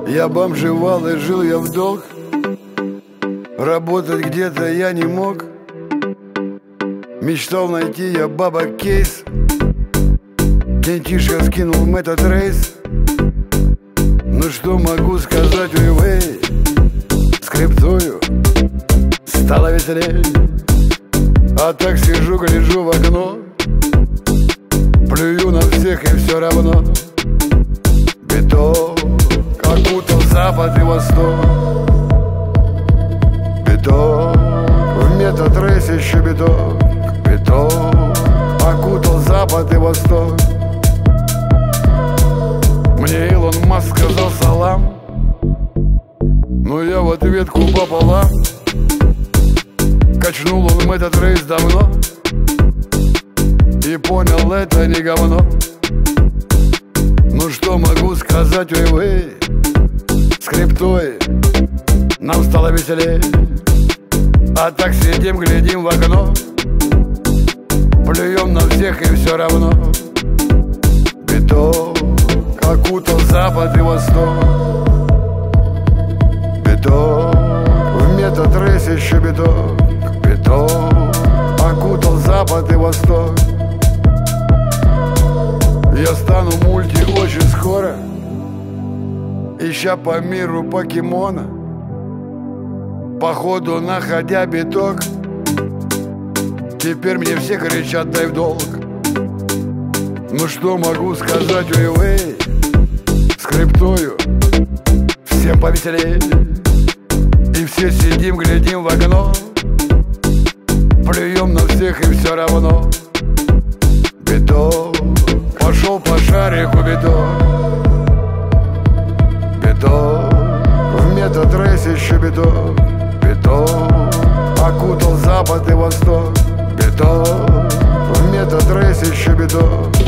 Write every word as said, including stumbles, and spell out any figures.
Я бомжевал и жил я в долг. Работать где-то я не мог. Мечтал найти я бабок кейс. Кентишка скинул в этот рейс. Ну что могу сказать, уивей, скриптую стало веселей. А так сижу, гляжу в окно, плюю на всех и все равно. Биток окутал запад и восток. Биток в метатрейсе еще биток. Биток окутал запад и восток. Мне Илон Маск сказал салам, но я в ответку пополам. Качнул он этот рейс давно и понял, это не говно. Ну что могу сказать, уивей, скриптой нам стало веселей. А так сидим, глядим в окно, плюем на всех и все равно. Биток окутал запад и восток. Биток в метатрейсе еще биток. Биток окутал запад и восток. Я стану мульти очень скоро, ища по миру покемона, походу находя биток. Теперь мне все кричат: дай в долг. Ну что могу сказать, уивей, скриптую всем повеселей. И все сидим, глядим в окно, плюем на всех и все равно. Биток пошел по шарику, биток. Биток в метатрейсе еще биток. Биток окутал запад и восток. Биток в метатрейсе еще биток.